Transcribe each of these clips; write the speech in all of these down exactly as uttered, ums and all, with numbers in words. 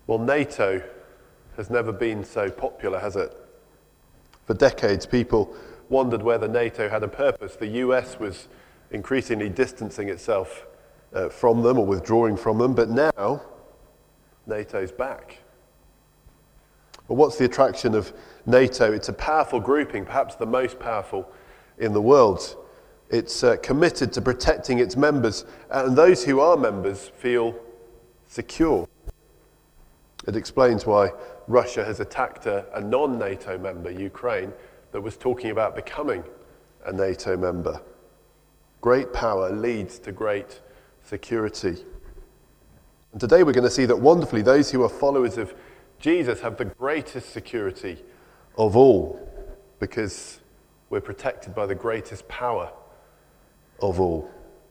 Well, NATO has never been so popular, has it? For decades, people wondered whether NATO had a purpose. The U S was increasingly distancing itself uh, from them or withdrawing from them, but now NATO's back. Well, what's the attraction of NATO? It's a powerful grouping, perhaps the most powerful in the world. It's uh, committed to protecting its members, and those who are members feel secure. It explains why Russia has attacked a, a non-NATO member, Ukraine, that was talking about becoming a NATO member. Great power leads to great security. And today we're going to see that wonderfully those who are followers of Jesus have the greatest security of all, because we're protected by the greatest power of all.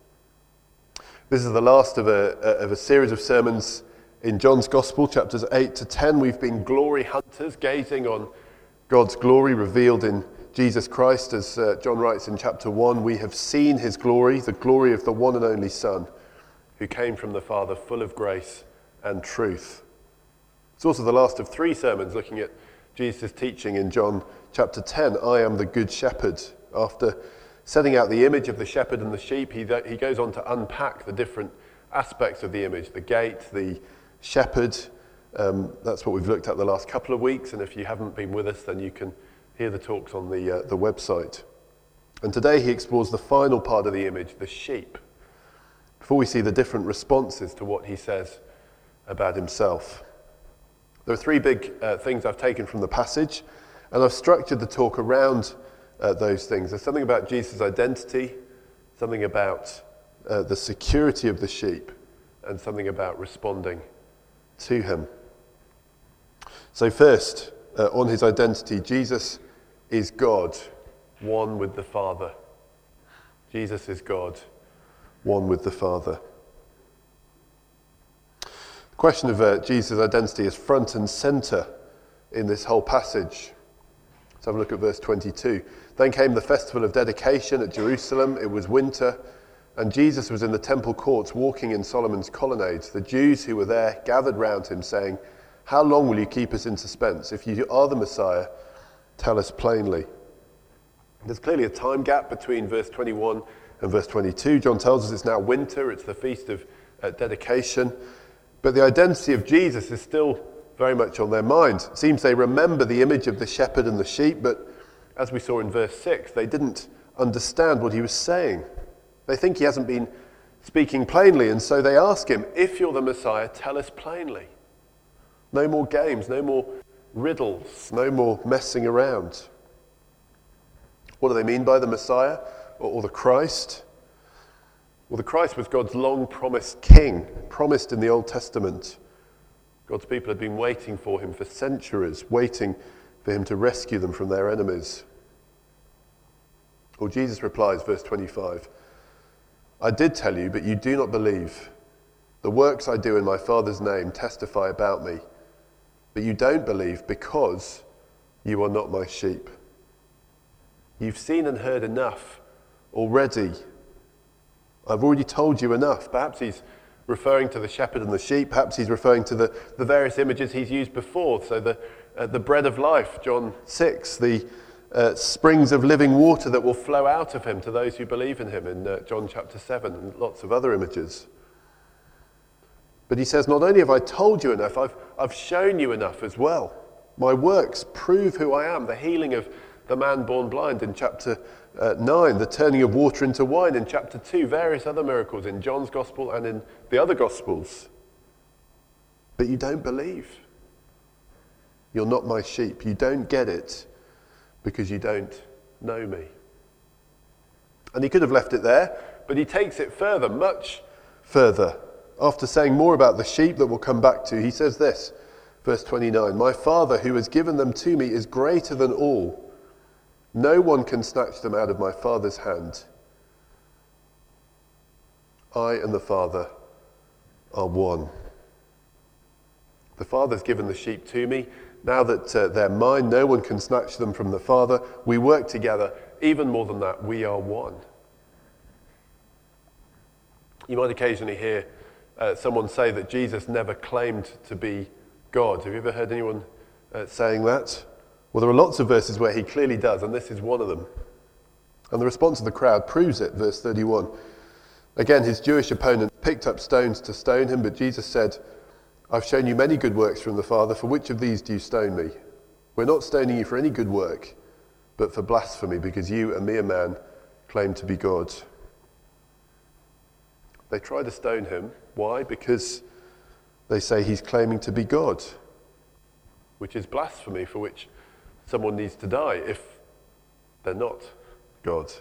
This is the last of a, of a series of sermons in John's Gospel, chapters eight to ten. We've been glory hunters, gazing on God's glory revealed in Jesus Christ. As uh, John writes in chapter one, we have seen his glory, the glory of the one and only Son, who came from the Father, full of grace and truth. It's also the last of three sermons looking at Jesus' teaching in John chapter ten, I am the good shepherd. After setting out the image of the shepherd and the sheep, he, he goes on to unpack the different aspects of the image, the gate, the shepherd. Um, that's what we've looked at the last couple of weeks, and if you haven't been with us, then you can hear the talks on the, uh, the website. And today he explores the final part of the image, the sheep, before we see the different responses to what he says about himself. There are three big uh, things I've taken from the passage, and I've structured the talk around uh, those things. There's something about Jesus' identity, something about uh, the security of the sheep, and something about responding to him. So first, uh, on his identity, Jesus is God, one with the Father. Jesus is God, one with the Father. The question of uh, Jesus' identity is front and centre in this whole passage. Let's have a look at verse twenty-two. Then came the festival of dedication at Jerusalem. It was winter, and Jesus was in the temple courts walking in Solomon's colonnades. The Jews who were there gathered round him, saying, how long will you keep us in suspense? If you are the Messiah, tell us plainly. There's clearly a time gap between verse twenty-one and verse twenty-two. John tells us it's now winter, it's the feast of uh, dedication. But the identity of Jesus is still very much on their mind. It seems they remember the image of the shepherd and the sheep, but as we saw in verse six, they didn't understand what he was saying. They think he hasn't been speaking plainly, and so they ask him, if you're the Messiah, tell us plainly. No more games, no more riddles, no more messing around. What do they mean by the Messiah or, or the Christ? Well, the Christ was God's long-promised king, promised in the Old Testament. God's people had been waiting for him for centuries, waiting for him to rescue them from their enemies. Well, Jesus replies, verse twenty-five, I did tell you, but you do not believe. The works I do in my Father's name testify about me, but you don't believe because you are not my sheep. You've seen and heard enough already. I've already told you enough. Perhaps he's referring to the shepherd and the sheep. Perhaps he's referring to the, the various images he's used before. So the, uh, the bread of life, John six, the uh, springs of living water that will flow out of him to those who believe in him in uh, John chapter seven, and lots of other images. But he says, not only have I told you enough, I've, I've shown you enough as well. My works prove who I am. The healing of the man born blind in chapter uh, nine, the turning of water into wine in chapter two, various other miracles in John's gospel and in the other gospels. But you don't believe. You're not my sheep. You don't get it because you don't know me. And he could have left it there, but he takes it further, much further. After saying more about the sheep that we'll come back to, he says this, verse twenty-nine, my Father who has given them to me is greater than all. No one can snatch them out of my Father's hand. I and the Father are one. The Father's given the sheep to me. Now that uh, they're mine, no one can snatch them from the Father. We work together. Even more than that, we are one. You might occasionally hear uh, someone say that Jesus never claimed to be God. Have you ever heard anyone uh, saying that? Well, there are lots of verses where he clearly does, and this is one of them. And the response of the crowd proves it, verse thirty-one. Again, his Jewish opponents picked up stones to stone him, but Jesus said, I've shown you many good works from the Father. For which of these do you stone me? We're not stoning you for any good work, but for blasphemy, because you, a mere man, claim to be God. They try to stone him. Why? Because they say he's claiming to be God, which is blasphemy, for which someone needs to die if they're not God.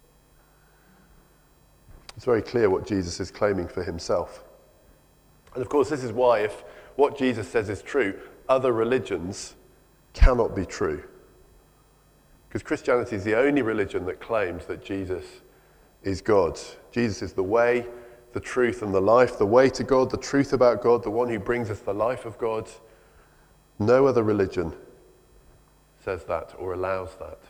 It's very clear what Jesus is claiming for himself. And of course, this is why if what Jesus says is true, other religions cannot be true. Because Christianity is the only religion that claims that Jesus is God. Jesus is the way, the truth, and the life, the way to God, the truth about God, the one who brings us the life of God. No other religion says that or allows that.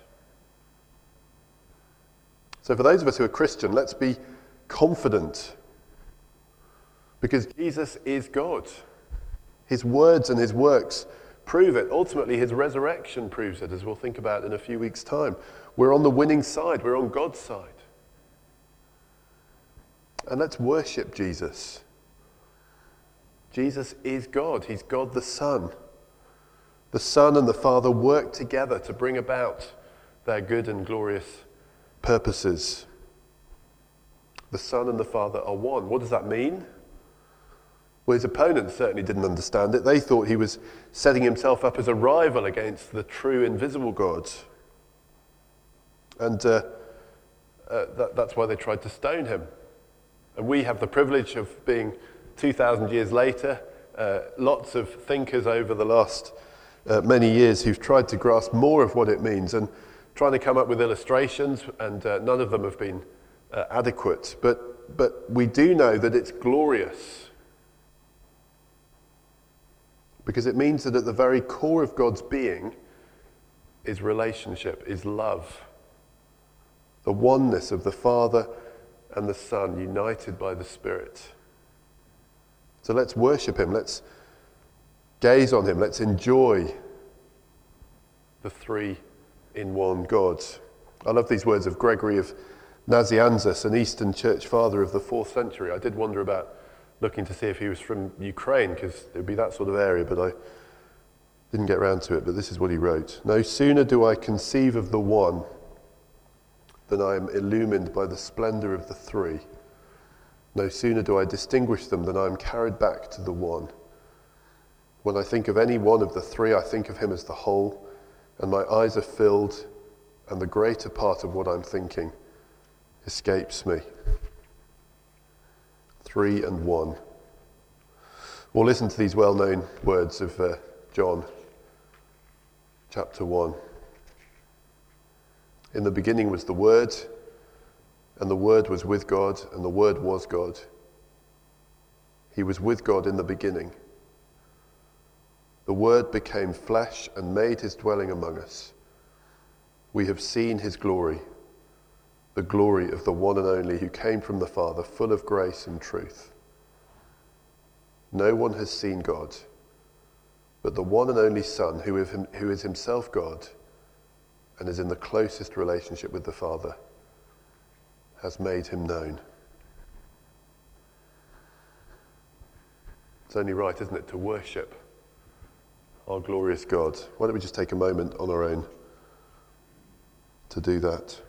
So for those of us who are Christian, let's be confident, because Jesus is God. His words and his works prove it. Ultimately, his resurrection proves it, as we'll think about in a few weeks' time. We're on the winning side. We're on God's side. And let's worship Jesus. Jesus is God. He's God the Son. The Son and the Father work together to bring about their good and glorious purposes. The Son and the Father are one. What does that mean? Well, his opponents certainly didn't understand it. They thought he was setting himself up as a rival against the true invisible God. And uh, uh, that, that's why they tried to stone him. And we have the privilege of being two thousand years later, uh, lots of thinkers over the last uh, many years who've tried to grasp more of what it means and trying to come up with illustrations, and uh, none of them have been uh, adequate. But, but we do know that it's glorious, because it means that at the very core of God's being is relationship, is love. The oneness of the Father and the Son, united by the Spirit. So let's worship him, let's gaze on him, let's enjoy the three in one God. I love these words of Gregory of Nazianzus, an Eastern church father of the fourth century. I did wonder about looking to see if he was from Ukraine, because it would be that sort of area, but I didn't get around to it. But this is what he wrote. No sooner do I conceive of the one than I am illumined by the splendor of the three. No sooner do I distinguish them than I am carried back to the one. When I think of any one of the three, I think of him as the whole, and my eyes are filled, and the greater part of what I'm thinking escapes me. Three and one. Well, listen to these well-known words of uh, John chapter one. In the beginning was the Word, and the Word was with God, and the Word was God. He was with God in the beginning. The Word became flesh and made his dwelling among us. We have seen his glory, the glory of the one and only who came from the Father, full of grace and truth. No one has seen God, but the one and only Son, who is, who is himself God and is in the closest relationship with the Father, has made him known. It's only right, isn't it, to worship our glorious God. Why don't we just take a moment on our own to do that?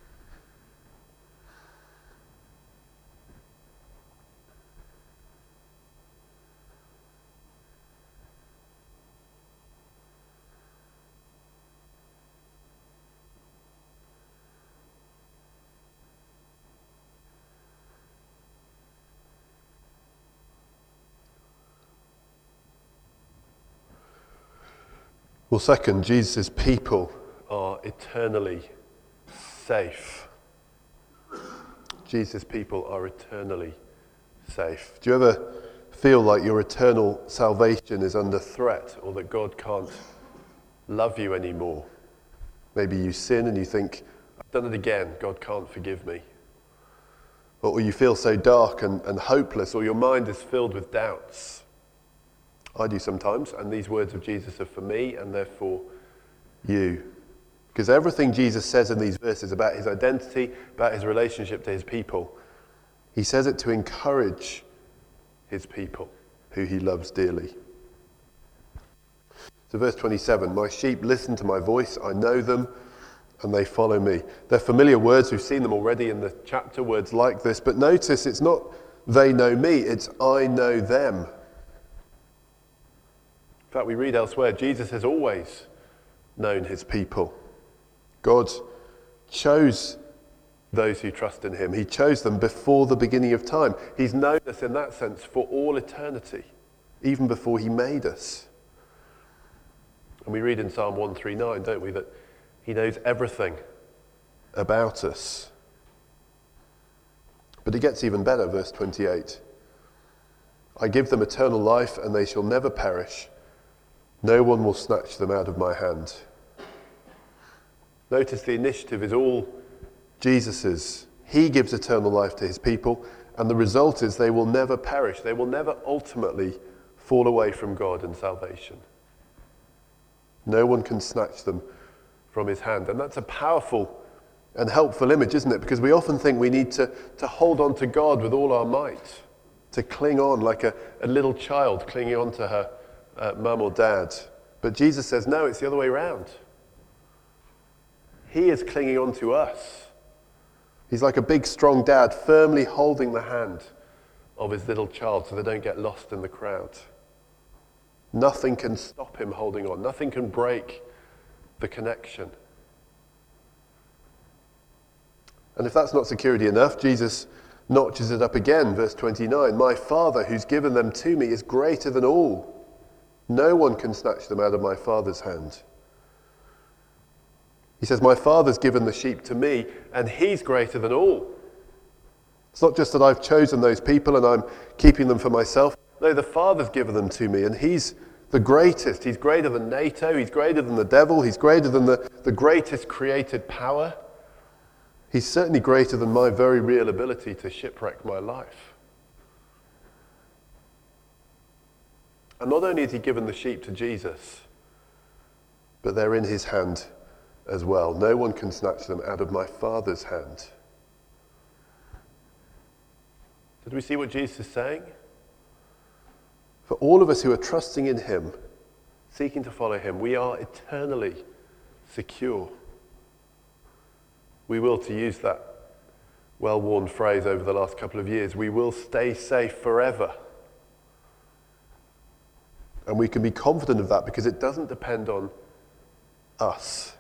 Well, second, Jesus' people are eternally safe. Jesus' people are eternally safe. Do you ever feel like your eternal salvation is under threat, or that God can't love you anymore? Maybe you sin and you think, I've done it again, God can't forgive me. Or you feel so dark and, and hopeless, or your mind is filled with doubts. I do sometimes, and these words of Jesus are for me and they're for you. Because everything Jesus says in these verses about his identity, about his relationship to his people, he says it to encourage his people who he loves dearly. So verse twenty-seven, my sheep listen to my voice, I know them, and they follow me. They're familiar words, we've seen them already in the chapter, words like this, but notice it's not they know me, it's I know them. In fact, we read elsewhere, Jesus has always known his people. God chose those who trust in him. He chose them before the beginning of time. He's known us in that sense for all eternity, even before he made us. And we read in Psalm one thirty-nine, don't we, that he knows everything about us. But it gets even better, verse twenty-eight. I give them eternal life, and they shall never perish. No one will snatch them out of my hand. Notice the initiative is all Jesus's. He gives eternal life to his people, and the result is they will never perish. They will never ultimately fall away from God and salvation. No one can snatch them from his hand. And that's a powerful and helpful image, isn't it? Because we often think we need to, to hold on to God with all our might, to cling on like a, a little child clinging on to her uh, mum or dad. But Jesus says, no, it's the other way around. He is clinging on to us. He's like a big, strong dad firmly holding the hand of his little child so they don't get lost in the crowd. Nothing can stop him holding on. Nothing can break the connection. And if that's not security enough, Jesus notches it up again, verse twenty-nine. My Father who's given them to me is greater than all. No one can snatch them out of my Father's hand. He says, my Father's given the sheep to me, and he's greater than all. It's not just that I've chosen those people and I'm keeping them for myself. No, the Father's given them to me, and he's the greatest. He's greater than NATO, he's greater than the devil, he's greater than the, the greatest created power. He's certainly greater than my very real ability to shipwreck my life. And not only has he given the sheep to Jesus, but they're in his hand as well. No one can snatch them out of my Father's hand. Did we see what Jesus is saying? For all of us who are trusting in him, seeking to follow him, we are eternally secure. We will, to use that well-worn phrase over the last couple of years, we will stay safe forever. And we can be confident of that because it doesn't depend on us.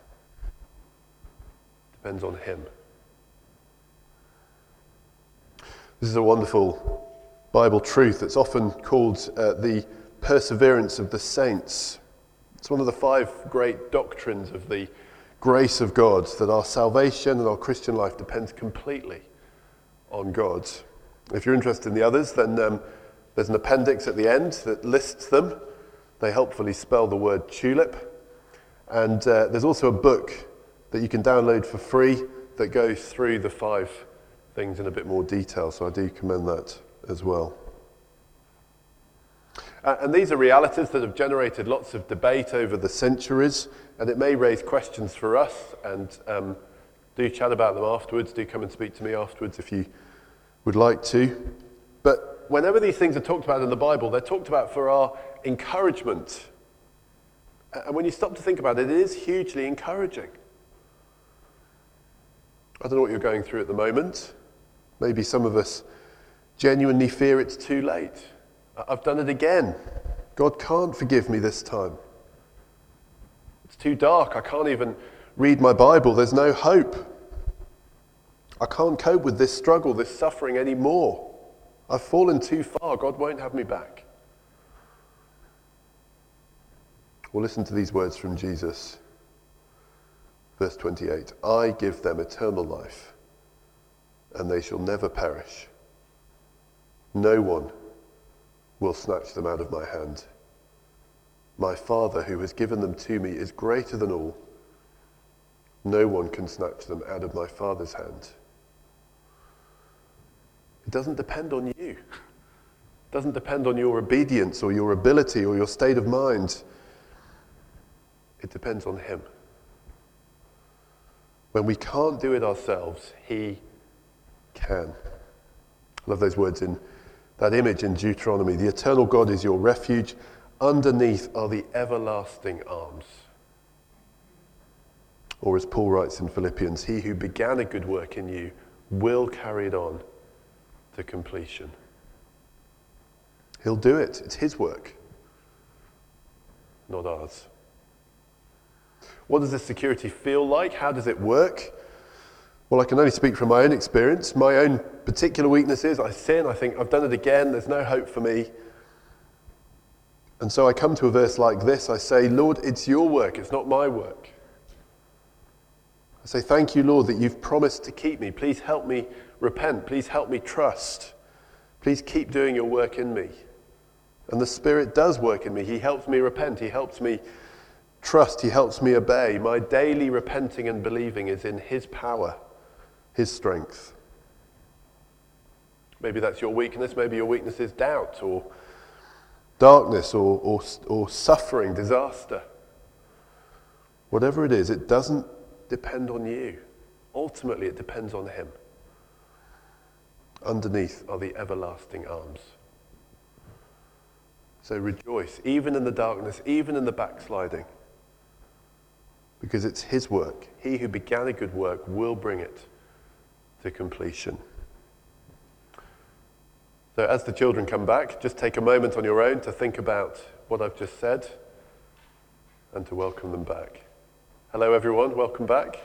It depends on him. This is a wonderful Bible truth that's often called uh, the perseverance of the saints. It's one of the five great doctrines of the grace of God, that our salvation and our Christian life depends completely on God. If you're interested in the others, then um, there's an appendix at the end that lists them. They helpfully spell the word tulip. And uh, there's also a book that you can download for free that goes through the five things in a bit more detail, so I do commend that as well. Uh, and these are realities that have generated lots of debate over the centuries, and it may raise questions for us, and um, do chat about them afterwards. Do come and speak to me afterwards if you would like to. But whenever these things are talked about in the Bible, they're talked about for our encouragement. And when you stop to think about it, it is hugely encouraging. I don't know what you're going through at the moment. Maybe some of us genuinely fear it's too late. I've done it again. God can't forgive me this time. It's too dark. I can't even read my Bible. There's no hope. I can't cope with this struggle, this suffering anymore. I've fallen too far. God won't have me back. Well, listen to these words from Jesus. Verse twenty-eight. I give them eternal life, and they shall never perish. No one will snatch them out of my hand. My Father who has given them to me is greater than all. No one can snatch them out of my Father's hand. It doesn't depend on you. It doesn't depend on your obedience or your ability or your state of mind. It depends on him. When we can't do it ourselves, he can. I love those words in that image in Deuteronomy. The eternal God is your refuge. Underneath are the everlasting arms. Or as Paul writes in Philippians, he who began a good work in you will carry it on to completion. He'll do it. It's his work, not ours. What does this security feel like? How does it work? Well, I can only speak from my own experience. My own particular weaknesses. I sin. I think I've done it again. There's no hope for me. And so I come to a verse like this. I say, Lord, it's your work. It's not my work. I say, thank you, Lord, that you've promised to keep me. Please help me repent. Please help me trust. Please keep doing your work in me. And the Spirit does work in me. He helps me repent. He helps me trust. He helps me obey. My daily repenting and believing is in his power, his strength. Maybe that's your weakness. Maybe your weakness is doubt or darkness or, or, or suffering, disaster. Whatever it is, it doesn't depend on you. Ultimately, it depends on him. Underneath are the everlasting arms. So rejoice, even in the darkness, even in the backsliding, because it's his work. He who began a good work will bring it to completion. So as the children come back, just take a moment on your own to think about what I've just said and to welcome them back. Hello everyone, welcome back.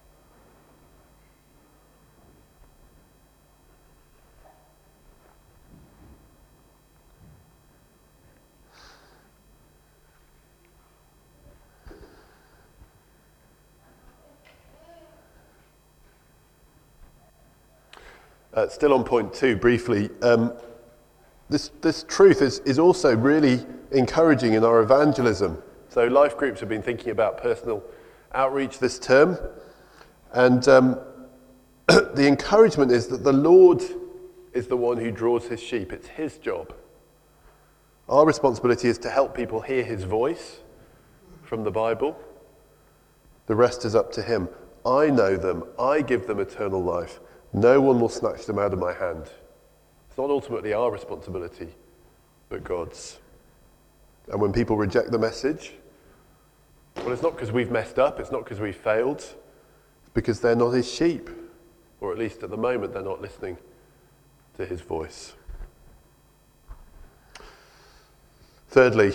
Uh, still on point two, briefly, um, this, this truth is, is also really encouraging in our evangelism. So life groups have been thinking about personal outreach this term, and um, the encouragement is that the Lord is the one who draws his sheep. It's his job. Our responsibility is to help people hear his voice from the Bible. The rest is up to him. I know them. I give them eternal life. No one will snatch them out of my hand. It's not ultimately our responsibility, but God's. And when people reject the message, well, it's not because we've messed up, it's not because we've failed, it's because they're not his sheep. Or at least at the moment, they're not listening to his voice. Thirdly,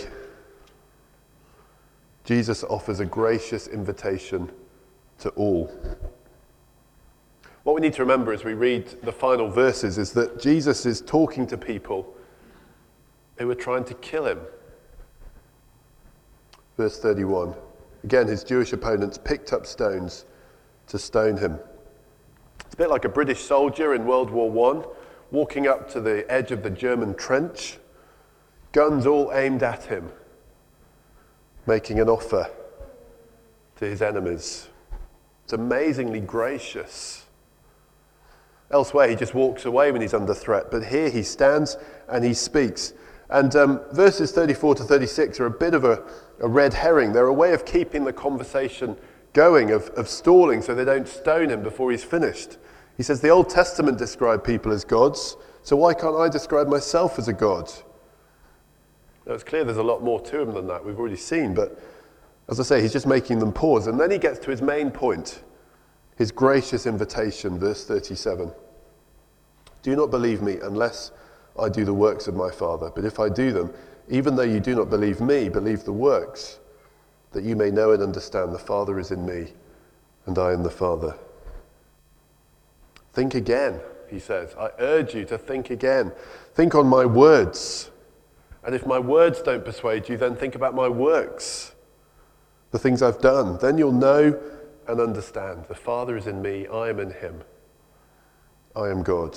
Jesus offers a gracious invitation to all. What we need to remember as we read the final verses is that Jesus is talking to people who are trying to kill him. Verse thirty-one. Again, his Jewish opponents picked up stones to stone him. It's a bit like a British soldier in World War One walking up to the edge of the German trench, guns all aimed at him, making an offer to his enemies. It's amazingly gracious. Elsewhere, he just walks away when he's under threat. But here he stands and he speaks. And um, verses thirty-four to thirty-six are a bit of a, a red herring. They're a way of keeping the conversation going, of, of stalling so they don't stone him before he's finished. He says the Old Testament described people as gods, so why can't I describe myself as a god? Now, it's clear there's a lot more to him than that, we've already seen. But as I say, he's just making them pause. And then he gets to his main point. His gracious invitation, verse thirty-seven. Do not believe me unless I do the works of my Father. But if I do them, even though you do not believe me, believe the works, that you may know and understand the Father is in me, and I in the Father. Think again, he says. I urge you to think again. Think on my words. And if my words don't persuade you, then think about my works, the things I've done. Then you'll know and understand. The Father is in me, I am in him. I am God.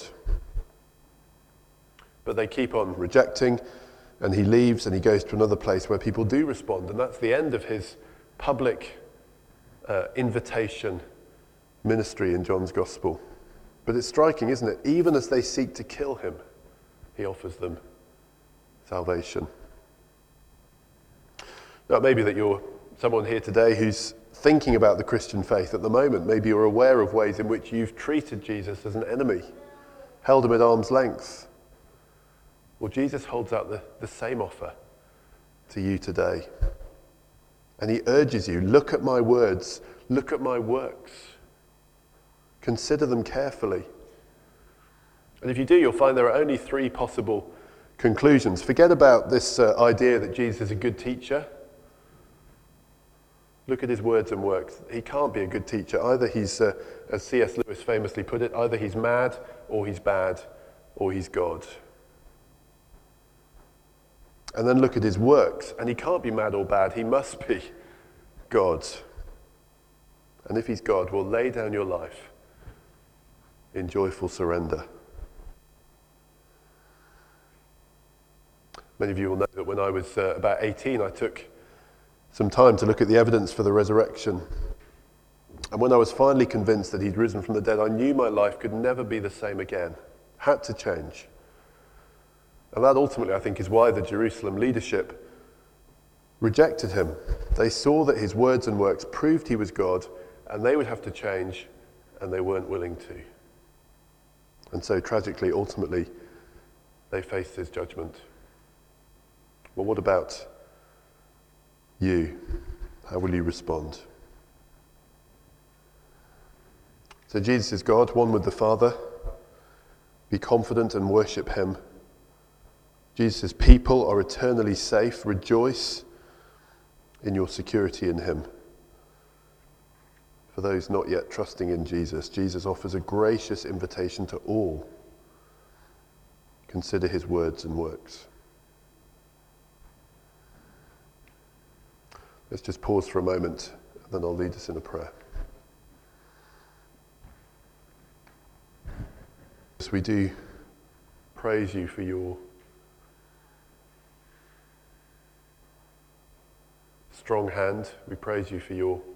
But they keep on rejecting, and he leaves and he goes to another place where people do respond. And that's the end of his public uh, invitation ministry in John's Gospel. But it's striking, isn't it? Even as they seek to kill him, he offers them salvation. Now, it may be that you're someone here today who's thinking about the Christian faith at the moment. Maybe you're aware of ways in which you've treated Jesus as an enemy, held him at arm's length. Well, Jesus holds out the, the same offer to you today. And he urges you, look at my words, look at my works. Consider them carefully. And if you do, you'll find there are only three possible conclusions. Forget about this uh, idea that Jesus is a good teacher. Look at his words and works. He can't be a good teacher. Either he's, uh, as C S Lewis famously put it, either he's mad, or he's bad, or he's God. And then look at his works, and he can't be mad or bad. He must be God. And if he's God, well, lay down your life in joyful surrender. Many of you will know that when I was uh, about eighteen, I took some time to look at the evidence for the resurrection. And when I was finally convinced that he'd risen from the dead, I knew my life could never be the same again. Had to change. And that ultimately, I think, is why the Jerusalem leadership rejected him. They saw that his words and works proved he was God, and they would have to change, and they weren't willing to. And so, tragically, ultimately, they faced his judgment. Well, what about you? How will you respond? So Jesus is God, one with the Father. Be confident and worship him. Jesus' people are eternally safe. Rejoice in your security in him. For those not yet trusting in Jesus, Jesus offers a gracious invitation to all. Consider his words and works. Let's just pause for a moment, and then I'll lead us in a prayer. Yes, we do praise you for your strong hand. We praise you for your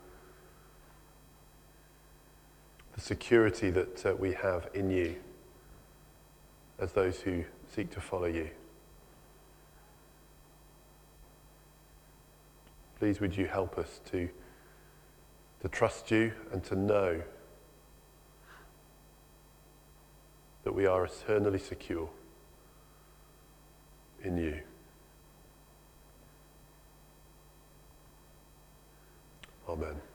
the security that uh, we have in you as those who seek to follow you. Please would you help us to, to trust you and to know that we are eternally secure in you. Amen.